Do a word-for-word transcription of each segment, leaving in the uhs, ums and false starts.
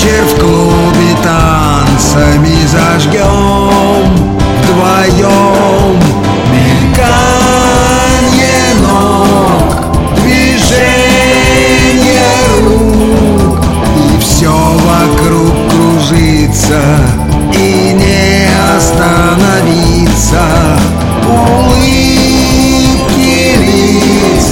вечер в клубе танцами зажгем вдвоем. Мельканье ног, движение рук, и все вокруг кружится, и не остановиться. Улыбки лиц,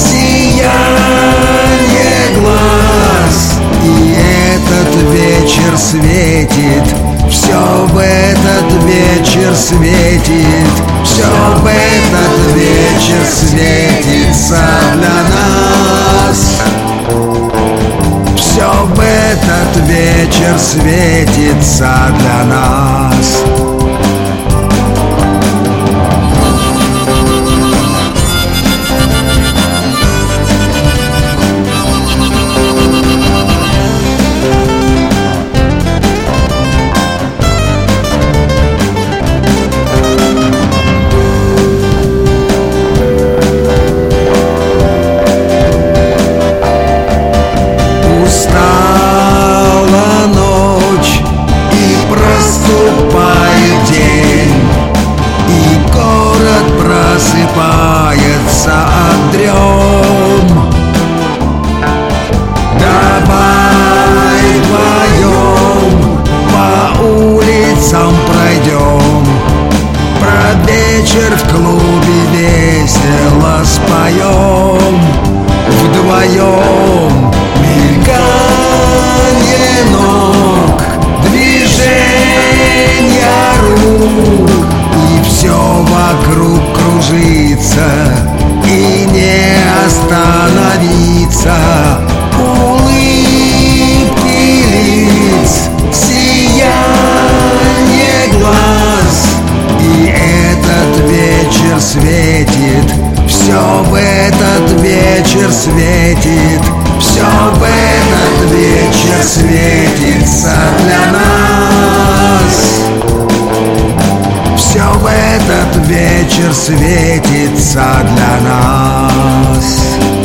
сияние глаз, и этот вечер светит, все в этот вечер светит, все в этот вечер светится для нас. Все в этот вечер светится для нас. Просыпается от дрем. Давай вдвоем по улицам пройдем, про вечер в клубе весело споем вдвоем. Мельканье ног, движение рук, и все вокруг кружится, и не остановиться. Улыбки лиц, сияние глаз, и этот вечер светит, все в этот вечер светит, все в этот вечер светится для нас. Все в этот вечер светится для нас.